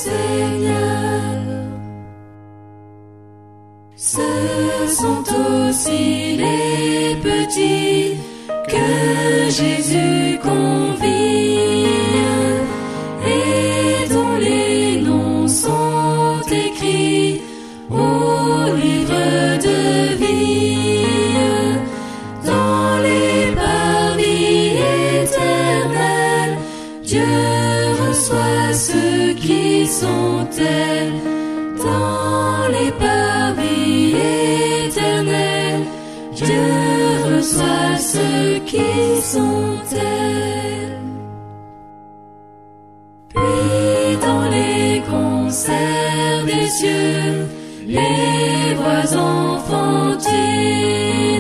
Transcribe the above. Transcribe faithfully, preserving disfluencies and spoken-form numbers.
Seigneur. Ce sont aussi les petits que Jésus convie et dont les noms sont écrits au livre de vie. Dans les parvis éternels, Dieu reçoit ceux qui sont tels. Dans les parvis éternels, Dieu reçoit ceux qui sont tels. Puis dans les concerts des cieux, les voix enfantines